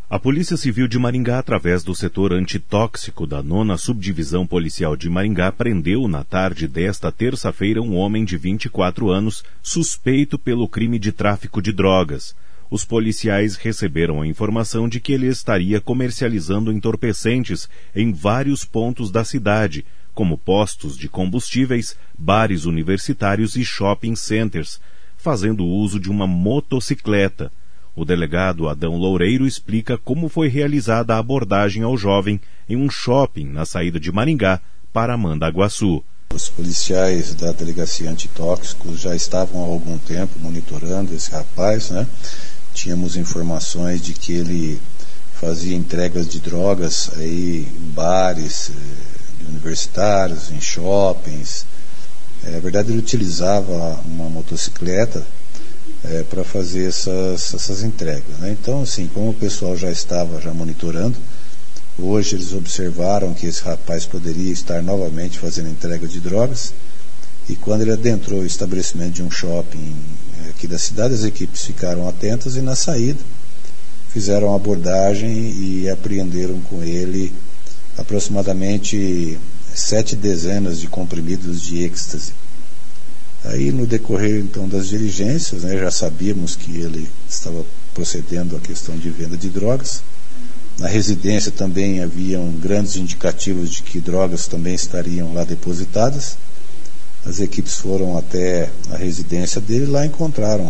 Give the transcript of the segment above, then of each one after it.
A Polícia Civil de Maringá, através do setor antitóxico da 9ª Subdivisão Policial de Maringá, prendeu na tarde desta terça-feira um homem de 24 anos suspeito pelo crime de tráfico de drogas. Os policiais receberam a informação de que ele estaria comercializando entorpecentes em vários pontos da cidade, como postos de combustíveis, bares universitários e shopping centers, fazendo uso de uma motocicleta. O delegado Adão Loureiro explica como foi realizada a abordagem ao jovem em um shopping na saída de Maringá para Mandaguaçu. Os policiais da Delegacia Antitóxicos já estavam há algum tempo monitorando esse rapaz, né? Tínhamos informações de que ele fazia entregas de drogas aí em bares universitários, em shoppings. Na verdade, ele utilizava uma motocicleta para fazer essas entregas, né? Então, assim, como o pessoal já estava monitorando, hoje eles observaram que esse rapaz poderia estar novamente fazendo entrega de drogas, e quando ele adentrou o estabelecimento de um shopping aqui da cidade, as equipes ficaram atentas e na saída fizeram a abordagem e apreenderam com ele aproximadamente 7 dezenas de comprimidos de êxtase. Aí, no decorrer, então, das diligências, né, já sabíamos que ele estava procedendo à questão de venda de drogas. Na residência também haviam grandes indicativos de que drogas também estariam lá depositadas. As equipes foram até a residência dele e lá encontraram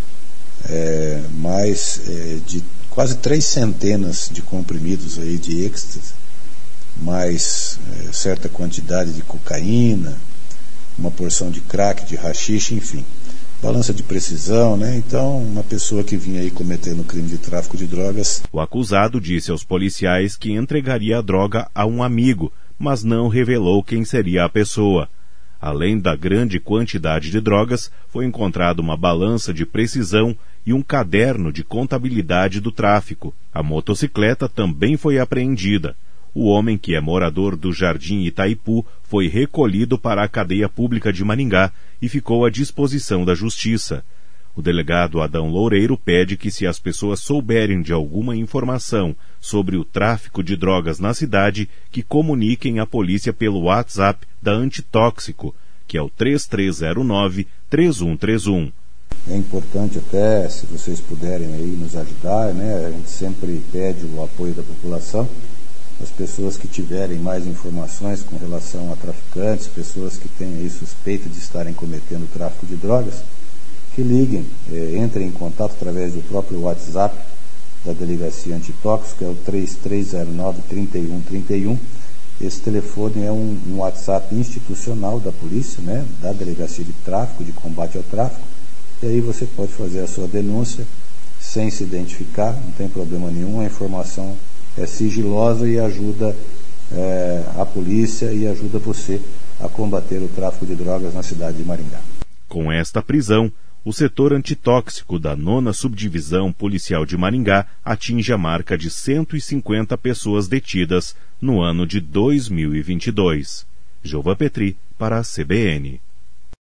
mais de quase 3 centenas de comprimidos aí de êxtase, mais certa quantidade de cocaína, uma porção de crack, de haxixe, enfim, balança de precisão, né? Então, uma pessoa que vinha aí cometendo crime de tráfico de drogas. O acusado disse aos policiais que entregaria a droga a um amigo, mas não revelou quem seria a pessoa. Além da grande quantidade de drogas, foi encontrada uma balança de precisão e um caderno de contabilidade do tráfico. A motocicleta também foi apreendida. O homem, que é morador do Jardim Itaipu, foi recolhido para a cadeia pública de Maringá e ficou à disposição da Justiça. O delegado Adão Loureiro pede que, se as pessoas souberem de alguma informação sobre o tráfico de drogas na cidade, que comuniquem à polícia pelo WhatsApp da Antitóxico, que é o 3309-3131. É importante até, se vocês puderem aí nos ajudar, né? A gente sempre pede o apoio da população. As pessoas que tiverem mais informações com relação a traficantes, pessoas que têm aí suspeita de estarem cometendo tráfico de drogas, que liguem, entrem em contato através do próprio WhatsApp da Delegacia Antitóxico, que é o 3309-3131. Esse telefone é um WhatsApp institucional da polícia, né, da Delegacia de Tráfico, de Combate ao Tráfico, e aí você pode fazer a sua denúncia sem se identificar, não tem problema nenhum, a informação é sigilosa e ajuda a polícia e ajuda você a combater o tráfico de drogas na cidade de Maringá. Com esta prisão, o setor antitóxico da 9ª Subdivisão Policial de Maringá atinge a marca de 150 pessoas detidas no ano de 2022. Jova Petri, para a CBN.